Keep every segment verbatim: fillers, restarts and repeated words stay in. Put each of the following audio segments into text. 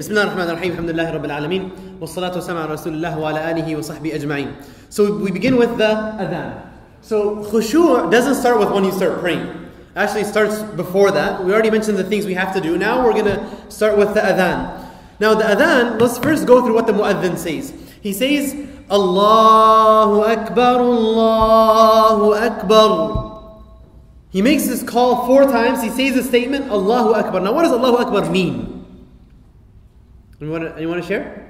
Bismillah ar-Rahman ar-Rahim, alhamdulillahi rabbil alameen, wa salatu wa salam ala rasulillah wa ala alihi wa sahbihi ajma'in. So we begin with the adhan. So khushu' doesn't start with when you start praying. Actually it starts before that. We already mentioned the things we have to do. Now we're going to start with the adhan. Now the adhan, let's first go through what the mu'adhin says. He says, Allahu Akbar, Allahu Akbar. He makes this call four times. He says the statement, Allahu Akbar. Now what does Allahu Akbar mean? Anyone, anyone to share?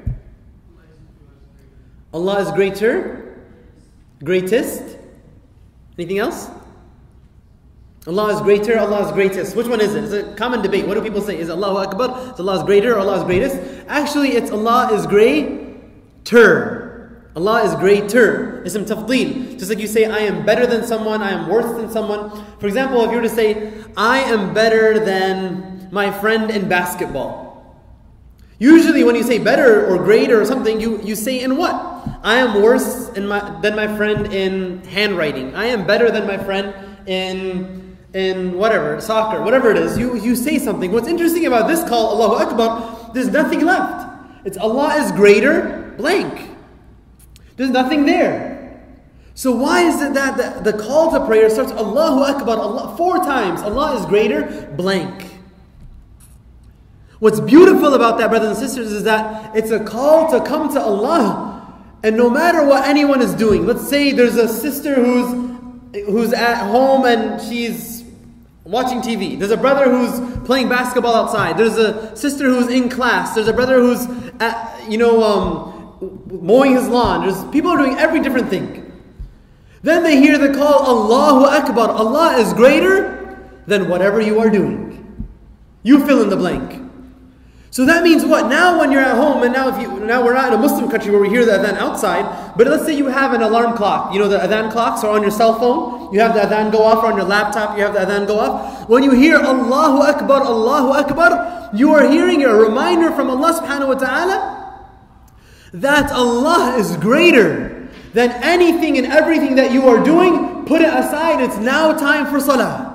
Allah is greater, greatest. Anything else? Allah is greater, Allah is greatest. Which one is it? It's a common debate. What do people say? Is Allahu Akbar? Is Allah is greater or Allah is greatest? Actually, it's Allah is greater. Allah is greater. Ism tafdeel. Just like you say, I am better than someone, I am worse than someone. For example, if you were to say, I am better than my friend in basketball. Usually when you say better or greater or something, you, you say in what? I am worse in my, than my friend in handwriting. I am better than my friend in, in whatever, soccer, whatever it is. You, you say something. What's interesting about this call, Allahu Akbar, there's nothing left. It's Allah is greater, blank. There's nothing there. So why is it that the, the call to prayer starts Allahu Akbar, Allah, four times? Allah is greater, blank. What's beautiful about that, brothers and sisters, is that it's a call to come to Allah. And no matter what anyone is doing, let's say there's a sister who's, who's at home and she's watching T V. There's a brother who's playing basketball outside. There's a sister who's in class. There's a brother who's, at, you know, um, mowing his lawn. There's people are doing every different thing. Then they hear the call, Allahu Akbar. Allah is greater than whatever you are doing. You fill in the blank. So that means what? Now when you're at home, and now if you now we're not in a Muslim country where we hear the adhan outside, but let's say you have an alarm clock. You know the adhan clocks are on your cell phone. You have the adhan go off, or on your laptop you have the adhan go off. When you hear Allahu Akbar, Allahu Akbar, you are hearing a reminder from Allah subhanahu wa ta'ala that Allah is greater than anything and everything that you are doing. Put it aside, it's now time for salah.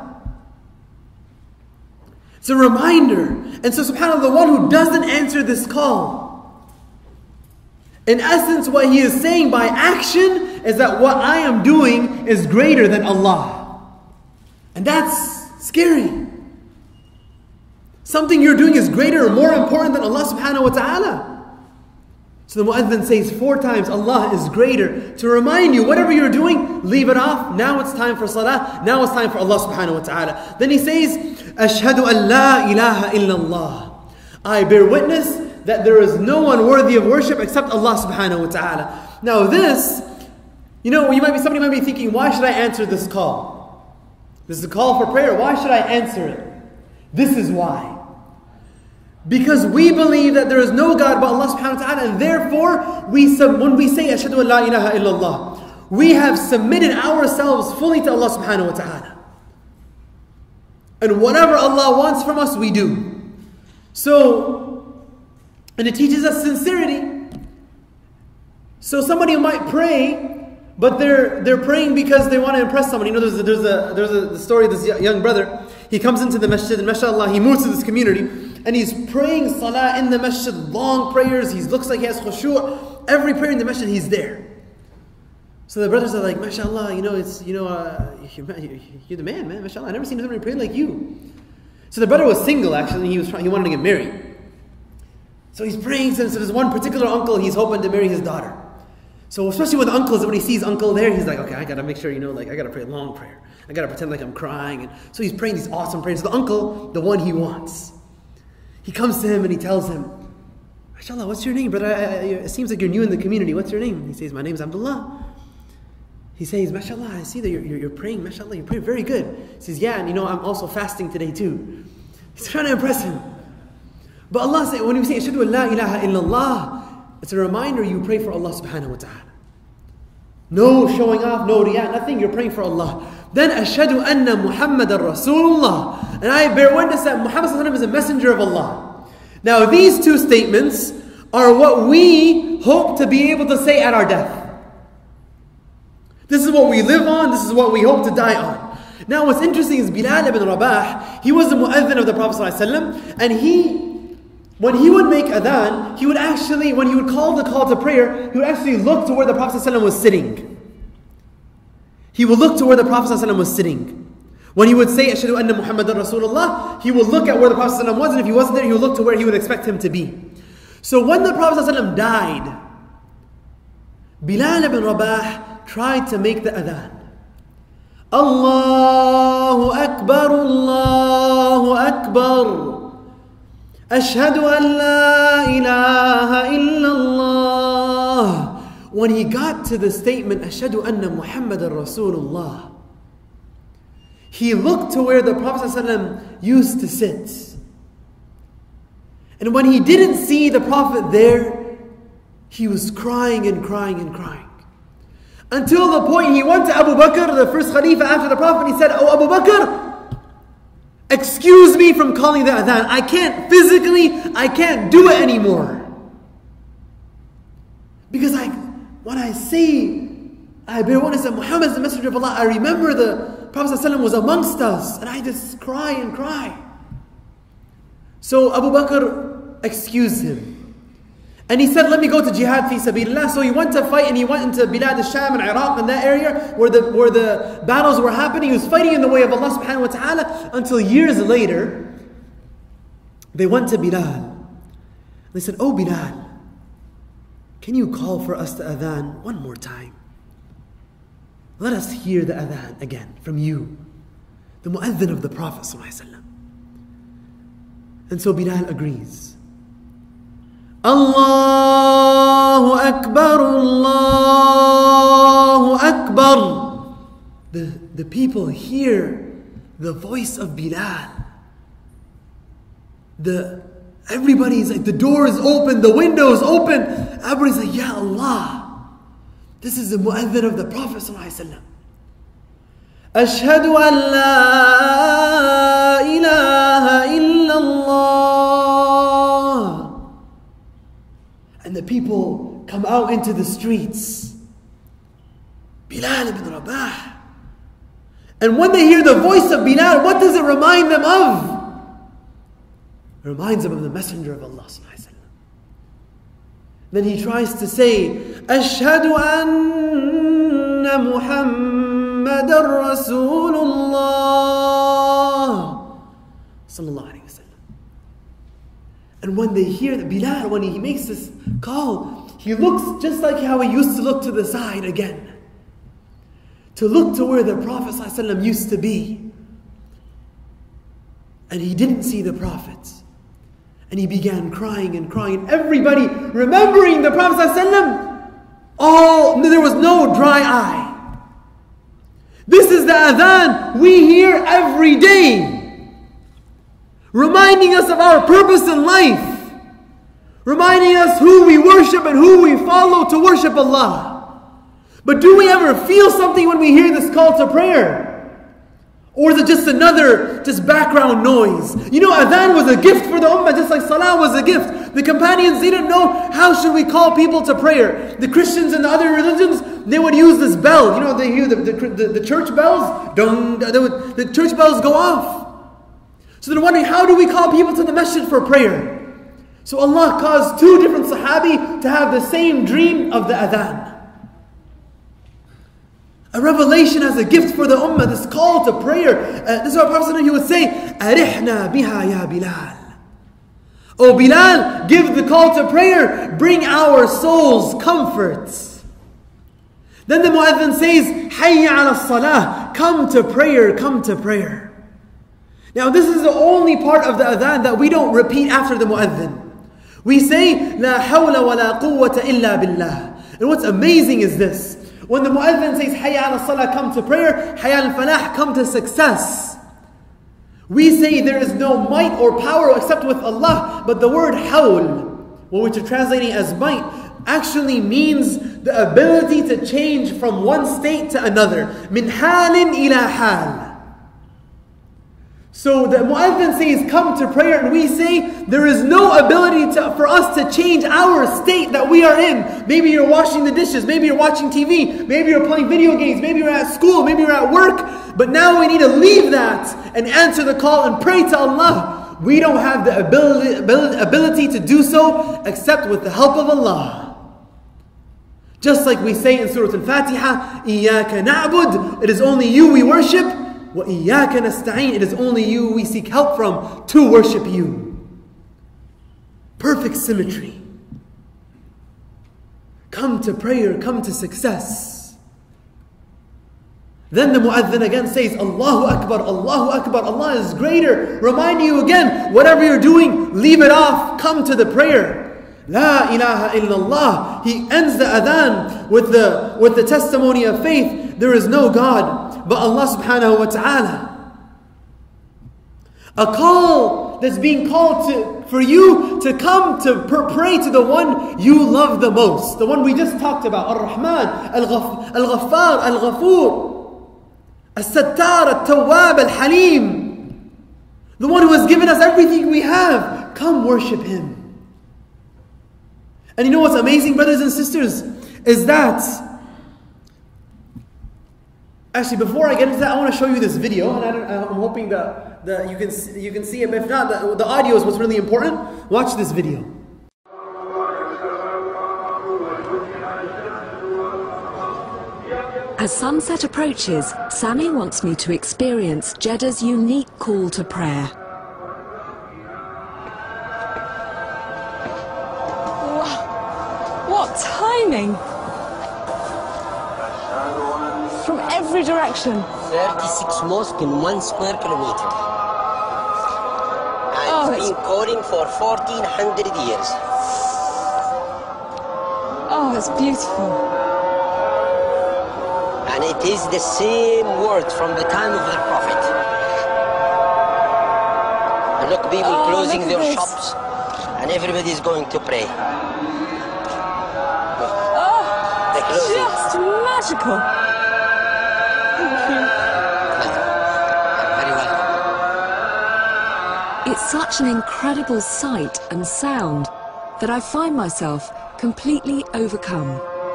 It's a reminder. And so subhanAllah, the one who doesn't answer this call, in essence what he is saying by action is that what I am doing is greater than Allah. And that's scary. Something you're doing is greater or more important than Allah subhanahu wa ta'ala. So the mu'adhin says four times, Allah is greater, to remind you, whatever you're doing, leave it off. Now it's time for salah. Now it's time for Allah subhanahu wa ta'ala. Then he says, Ashhadu an la ilaha illallah. I bear witness that there is no one worthy of worship except Allah subhanahu wa ta'ala. Now this, you know, you might be, somebody might be thinking, why should I answer this call? This is a call for prayer. Why should I answer it? This is why. Because we believe that there is no God but Allah subhanahu wa ta'ala, and therefore, we when we say Ashhadu an la ilaha illallah, we have submitted ourselves fully to Allah subhanahu wa ta'ala. And whatever Allah wants from us, we do. So, and it teaches us sincerity. So somebody might pray, but they're they're praying because they want to impress somebody. You know, there's a, there's a there's a the story of this young brother. He comes into the masjid, and mashallah, he moves to this community, and he's praying salah in the masjid, long prayers. He looks like he has khushu'. Every prayer in the masjid, he's there. So the brothers are like, mashallah, you know, it's you know, uh, you're, you're the man, man, mashallah. I never seen somebody pray like you. So the brother was single actually. He was trying, he wanted to get married. So he's praying. So there's one particular uncle he's hoping to marry his daughter. So especially with uncles, when he sees uncle there, he's like, okay, I gotta make sure, you know, like I gotta pray a long prayer. I gotta pretend like I'm crying. And so he's praying these awesome prayers. The uncle, the one he wants. He comes to him and he tells him, mashallah, what's your name? But it seems like you're new in the community. What's your name? He says, my name's Abdullah. He says, mashallah, I see that you're, you're, you're praying, mashallah, you're praying very good. He says, yeah, and you know, I'm also fasting today too. He's trying to impress him. But Allah says, when you say, Ashhadu an la ilaha illallah, it's a reminder you pray for Allah subhanahu wa ta'ala. No showing off, no riyah, nothing, you're praying for Allah. Then, Ashhadu anna Muhammadan Rasulullah. And I bear witness that Muhammad sallallahu alaihi wasallam is a messenger of Allah. Now these two statements are what we hope to be able to say at our death. This is what we live on, this is what we hope to die on. Now what's interesting is Bilal ibn Rabah, he was the mu'adhin of the Prophet ﷺ, and he when he would make adhan, he would actually, when he would call the call to prayer, he would actually look to where the Prophet ﷺ was sitting. He would look to where the Prophet ﷺ was sitting. When he would say, Ashhadu anna Muhammadan Rasulullah, he would look at where the Prophet ﷺ was, and if he wasn't there, he would look to where he would expect him to be. So when the Prophet ﷺ died, Bilal ibn Rabah tried to make the adhan. Allahu Akbar, Allahu Akbar. Ashhadu an la ilaha illallah. When he got to the statement, Ashhadu anna Muhammadan Rasulullah, he looked to where the Prophet ﷺ used to sit. And when he didn't see the Prophet there, he was crying and crying and crying. Until the point he went to Abu Bakr, the first Khalifa after the Prophet, and he said, "Oh Abu Bakr, excuse me from calling the adhan. I can't physically, I can't do it anymore. Because I, when I say, I bear witness that Muhammad is the messenger of Allah, I remember the Prophet ﷺ was amongst us, and I just cry and cry." So Abu Bakr excused him. And he said, "Let me go to jihad fi sabilillah." So he went to fight, and he went into Bilad al-Sham and Iraq, in that area where the, where the battles were happening. He was fighting in the way of Allah subhanahu wa ta'ala, until years later, they went to Bilal. They said, "Oh Bilal, can you call for us the adhan one more time? Let us hear the adhan again from you, the mu'adhin of the Prophet sallallahu alaihi wasallam." And so Bilal agrees. Allahu Akbar, Allahu Akbar. The, the people hear the voice of Bilal. The, everybody's like, the door is open, the window is open. Everybody's like, "Ya Allah, this is the mu'adhin of the Prophet sallallahu alaihi wasallam. Ashhadu an la ilaha illallah." And the people come out into the streets. Bilal ibn Rabah. And when they hear the voice of Bilal, what does it remind them of? It reminds them of the Messenger of Allah sallallahu alaihi wasallam. Then he tries to say, "Ashhadu anna Muhammadan Rasulullah sallallahu alaihi wasallam." And when they hear that Bilal, when he makes this call, he looks just like how he used to look to the side again. To look to where the Prophet ﷺ used to be. And he didn't see the Prophet. And he began crying and crying. And everybody remembering the Prophet ﷺ, all, there was no dry eye. This is the adhan we hear every day, reminding us of our purpose in life, reminding us who we worship and who we follow to worship Allah. But do we ever feel something when we hear this call to prayer? Or is it just another, just background noise? You know, adhan was a gift for the ummah, just like salah was a gift. The companions didn't know how should we call people to prayer. The Christians and the other religions, they would use this bell. You know, they hear the, the, the, the church bells, dung, they would, the church bells go off. So they're wondering, how do we call people to the masjid for prayer? So Allah caused two different sahabi to have the same dream of the adhan. A revelation as a gift for the ummah, this call to prayer. Uh, this is what Prophet he would say, "Arihna biha ya Bilal." Oh Bilal, give the call to prayer, bring our souls comforts. Then the mu'adhin says, "Hayya ala salah," come to prayer, come to prayer. Now this is the only part of the adhan that we don't repeat after the mu'adhin. We say, "La hawla wa la quwwata illa billah." And what's amazing is this. When the mu'adhin says, "Hayya ala salah," come to prayer, "Hayya al falah," come to success. We say there is no might or power except with Allah. But the word hawl, which we're translating as might, actually means the ability to change from one state to another. Min halin ila hal. So the mu'adhin says, "Come to prayer," and we say there is no ability to, for us to change our state that we are in. Maybe you're washing the dishes, maybe you're watching T V, maybe you're playing video games, maybe you're at school, maybe you're at work. But now we need to leave that and answer the call and pray to Allah. we don't have the ability, ability to do so except with the help of Allah. Just like we say in Surah Al-Fatiha, إِيَّاكَ نَعْبُدُ, it is only you we worship. وَإِيَّاكَ نَسْتَعِينُ, it is only you we seek help from to worship you. Perfect symmetry. Come to prayer, come to success. Then the mu'adhin again says, Allahu Akbar, Allahu Akbar, Allah is greater. Remind you again, whatever you're doing, leave it off, come to the prayer. La ilaha illallah. He ends the adhan with the, with the testimony of faith. There is no God but Allah subhanahu wa ta'ala. A call that's being called to, for you to come to pray to the one you love the most. The one we just talked about. Ar-Rahman, Al-Ghaffar, Al-Ghafoor, Al-Sattar, Al-Tawwab, Al-Halim. The one who has given us everything we have. Come worship Him. And you know what's amazing, brothers and sisters, is that, actually before I get into that, I want to show you this video, and I don't, I'm hoping that, that you can see, you can see it, but if not, the, the audio is what's really important. Watch this video. As sunset approaches, Sami wants me to experience Jeddah's unique call to prayer. What timing! From every direction. thirty-six mosques in one square kilometer. And Oh, it's it's- been calling for fourteen hundred years. Oh, it's beautiful. And it is the same word from the time of the Prophet. And look, people Oh, closing look at their this. shops, and everybody is going to pray. Oh, They're closing. just magical. Thank you. Very welcome. It's such an incredible sight and sound that I find myself completely overcome.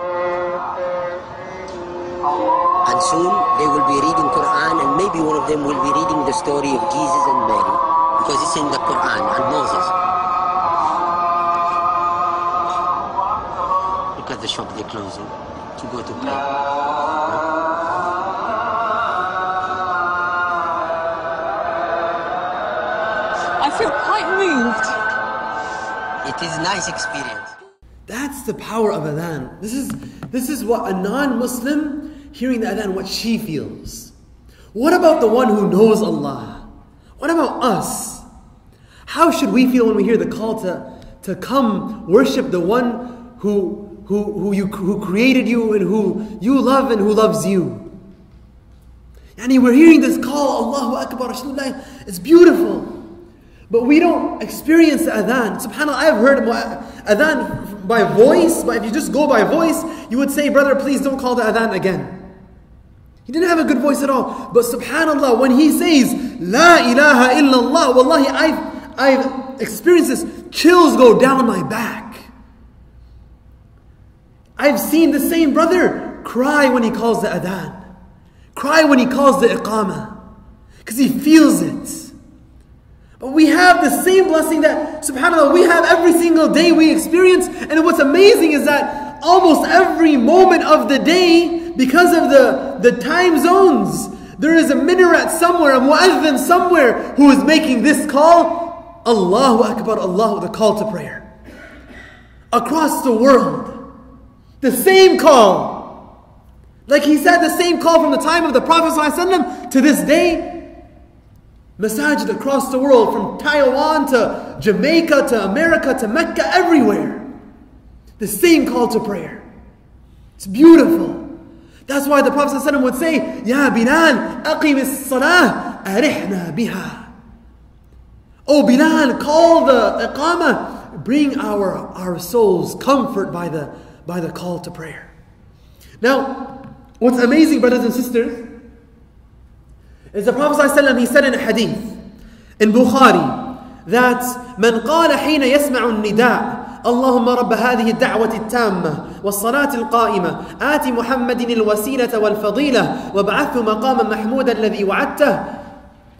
And soon they will be reading Quran, and maybe one of them will be reading the story of Jesus and Mary, because it's in the Quran, and Moses. Look at the shop they're closing to go to pray. I feel quite moved. It is a nice experience. That's the power of adhan. This is, this is what a non-Muslim hearing the adhan, what she feels. What about the one who knows Allah? What about us? How should we feel when we hear the call to, to come worship the one who, who, who, you, who created you and who you love and who loves you? Yani we're hearing this call, Allahu Akbar, Rasulullah. It's beautiful. But we don't experience the adhan. SubhanAllah, I have heard adhan by voice, but if you just go by voice, you would say, brother, please don't call the adhan again. He didn't have a good voice at all. But SubhanAllah, when he says, La ilaha illallah, wallahi, I've, I've experienced this, chills go down my back. I've seen the same brother cry when he calls the adhan. Cry when he calls the iqamah. Because he feels it. But we have the same blessing that, subhanAllah, we have every single day we experience. And what's amazing is that almost every moment of the day, because of the, the time zones, there is a minaret somewhere, a mu'adhin somewhere who is making this call, Allahu Akbar, Allahu, the call to prayer. Across the world. The same call. Like he said, the same call from the time of the Prophet ﷺ to this day. Masajid across the world, from Taiwan to Jamaica to America to Mecca, everywhere. The same call to prayer. It's beautiful. That's why the Prophet ﷺ would say, Ya Bilal, aqim as-salah, arihna biha. Oh Bilal, call the iqamah, bring our, our souls comfort by the, by the call to prayer. Now, what's amazing, brothers and sisters, is the Prophet ﷺ, he said in a hadith, in Bukhari, that من قال حين يسمع النداء اللهم رب هذه الدعوة التامة والصلاة القائمة آت محمد الوسيلة والفضيلة وابعثه مقاما محمودا الذي وعدته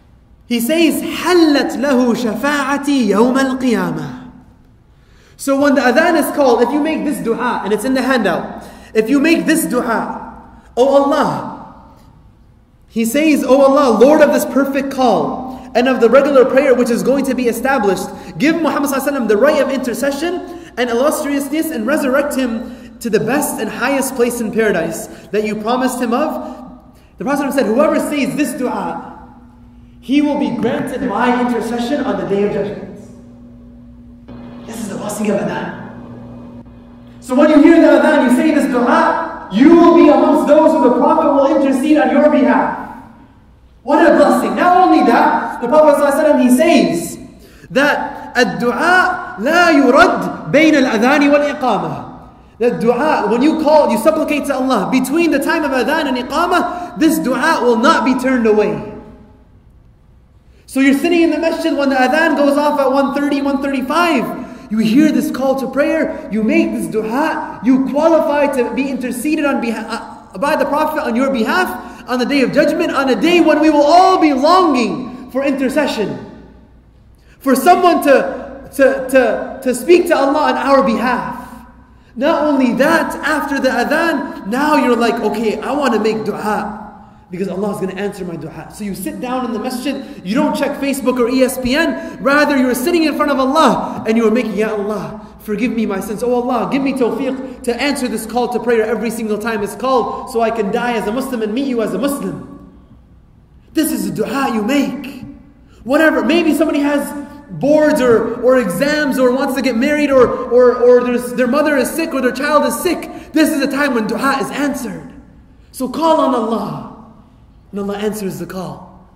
He says, حَلَّتْ لَهُ شَفَاعَتِي يَوْمَ الْقِيَامَةِ. So when the adhan is called, if you make this dua, and it's in the handout, if you make this dua, O Allah, he says, O Allah, Lord of this perfect call, and of the regular prayer which is going to be established, give Muhammad sallallahu alaihi wasallam the right of intercession and illustriousness, and resurrect him to the best and highest place in paradise that you promised him of. The Prophet said, whoever says this dua, he will be granted my intercession on the Day of Judgment. This is the blessing of adhan. So when you hear the adhan, you say this dua, you will be amongst those who the Prophet will intercede on your behalf. What a blessing. Not only that, the Prophet ﷺ, he says that ad-du'a la yurad bayn al-adhan wal-iqamah. That dua, when you call, you supplicate to Allah, between the time of adhan and iqamah, this dua will not be turned away. So you're sitting in the masjid when the adhan goes off at one thirty, one thirty-five. You hear this call to prayer, you make this dua, you qualify to be interceded on behalf, by the Prophet on your behalf on the Day of Judgment, on a day when we will all be longing for intercession. For someone to, to, to, to speak to Allah on our behalf. Not only that, after the adhan, now you're like, okay, I want to make dua, because Allah is going to answer my dua. So you sit down in the masjid, you don't check Facebook or E S P N, rather you're sitting in front of Allah and you're making, Ya Allah, forgive me my sins. Oh Allah, give me tawfiq to answer this call to prayer every single time it's called, so I can die as a Muslim and meet you as a Muslim. This is a dua you make. Whatever, maybe somebody has boards or, or exams, or wants to get married, or, or, or there's, their mother is sick or their child is sick. This is a time when dua is answered. So call on Allah. And Allah answers the call.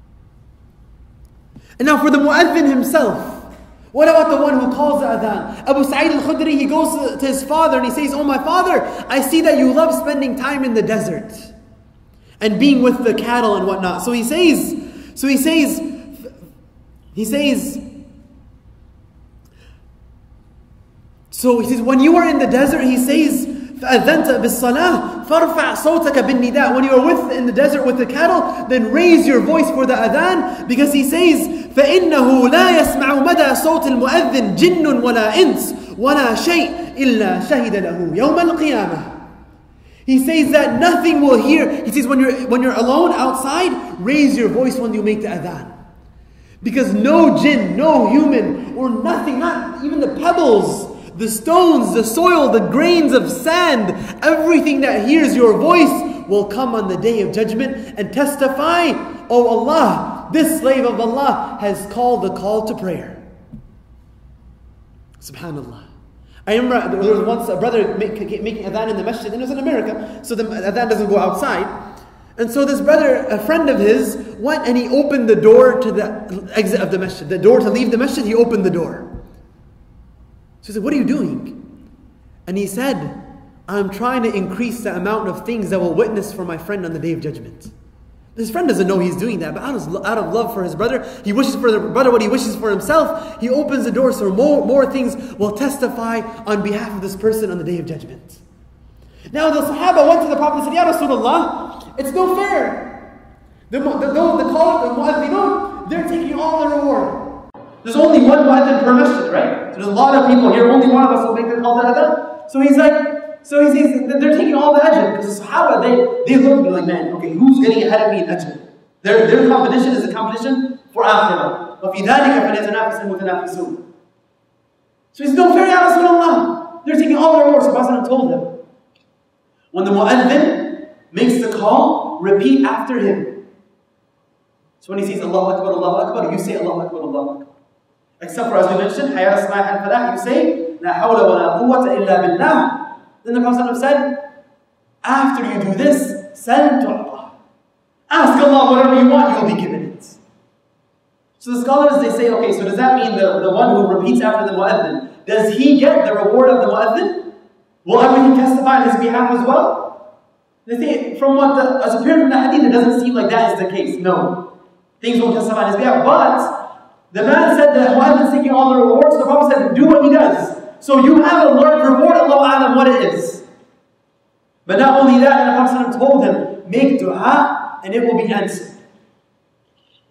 And now for the mu'adhin himself, what about the one who calls the adhan? Abu Sa'id al-Khudri, he goes to his father and he says, oh my father, I see that you love spending time in the desert and being with the cattle and whatnot. So he says, so he says, he says, so he says, when you are in the desert, he says, فَأَذَّنْتَ بِالصَّلَاةِ فَارْفَعْ صَوْتَكَ بِالنِّدَاءِ. When you are with in the desert with the cattle, then raise your voice for the adhan, because he says, فَإِنَّهُ لَا يَسْمَعُ مَدَى صَوْتِ الْمُؤَذِّنِ جِنٌّ وَلَا إِنسٌ وَلَا شَيْءٍ إِلَّا شَهِدَ لَهُ يَوْمَ الْقِيَامَةِ. He says that nothing will hear. He says when you're, when you're alone outside, raise your voice when you make the adhan. Because no jinn, no human, or nothing, not even the pebbles, the stones, the soil, the grains of sand, everything that hears your voice will come on the Day of Judgment and testify, oh Allah, this slave of Allah has called the call to prayer. Subhanallah. I remember there was once a brother make, making adhan in the masjid, and it was in America, so the adhan doesn't go outside. And so this brother, a friend of his, went and he opened the door to the exit of the masjid. The door to leave the masjid, he opened the door. So he said, what are you doing? And he said, I'm trying to increase the amount of things that will witness for my friend on the Day of Judgment. His friend doesn't know he's doing that, but out of, out of love for his brother, he wishes for the brother what he wishes for himself. He opens the door so more, more things will testify on behalf of this person on the Day of Judgment. Now the Sahaba went to the Prophet and said, Ya Rasulullah, it's no fair. The, the, the, the call, the mu'adhinun, they're taking all the reward. There's only one mu'adhin per masjid, right? There's a lot of people here, only one of us will make the call to adhan. So he's like, so he says, they're taking all the ajr. Because the Sahaba, they, they look at me like, man, okay, who's getting ahead of me in ajr? Their, their competition is a competition for akhirah. وَفِي ذَلِكَ فَلْيَتَنَافَسِ الْمُتَنَافِسُونَ. So he's no fair, Ya Rasulullah. They're taking all the rewards. So Prophet told them, when the mu'adhin makes the call, repeat after him. So when he says Allahu Akbar, Allahu Akbar, you say Allahu Akbar, Allahu Akbar. Except for, as we mentioned, Hayya as-salah al-falah, you say, La hawla wa la quwwata illa billah. Then the Prophet said, after you do this, sal tu'ta. Ask Allah whatever you want, you'll be given it. So the scholars, they say, okay, so does that mean the, the one who repeats after the mu'adhin, does he get the reward of the mu'adhin? Will everything testify on his behalf as well? They say, from what the, as appeared from the hadith, it doesn't seem like that is the case. No. Things won't testify on his behalf. But the man said that mu'adhin is taking all the rewards. The Prophet said, do what he does. So you have a large reward, Allahu A'lam what it is. But not only that, the Prophet told him, make dua and it will be answered.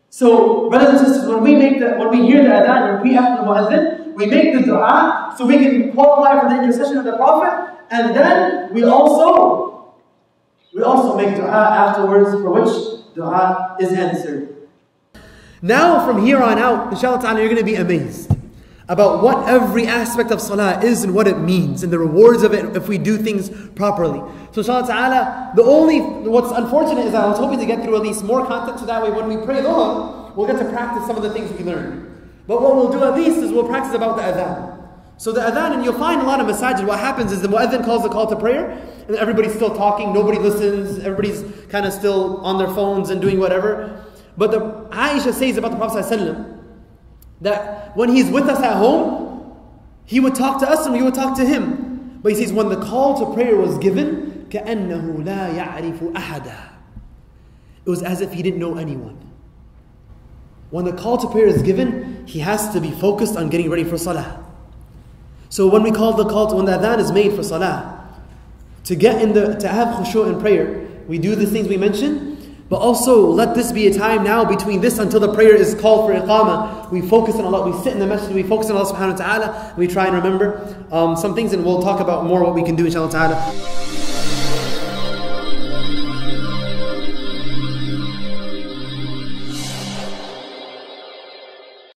So, brothers and sisters, when we make the, when we hear the adhan and repeat after the mu'adhin, we make the dua so we can qualify for the intercession of the Prophet, and then we also we also make dua afterwards, for which dua is answered. Now, from here on out, inshallah ta'ala, you're going to be amazed about what every aspect of salah is and what it means and the rewards of it if we do things properly. So inshallah ta'ala, the only, what's unfortunate is that I was hoping to get through at least more content so that way when we pray dhuhr, we'll get to practice some of the things we learned. But what we'll do at least is we'll practice about the adhan. So the adhan, and you'll find a lot of masajid, what happens is the mu'adhin calls the call to prayer, and everybody's still talking, nobody listens, everybody's kind of still on their phones and doing whatever. But the Aisha says about the Prophet ﷺ that when he's with us at home, he would talk to us and we would talk to him. But he says when the call to prayer was given, كَأَنَّهُ لَا يَعْرِفُ أَحَدًا, it was as if he didn't know anyone. When the call to prayer is given, he has to be focused on getting ready for salah. So when we call the call to, when the adhan is made for salah, to get in the, to have khushu' in prayer, we do the things we mentioned. But also, let this be a time now between this until the prayer is called for iqamah. We focus on Allah, we sit in the masjid, we focus on Allah subhanahu wa ta'ala, we try and remember um, some things, and we'll talk about more what we can do inshallah ta'ala.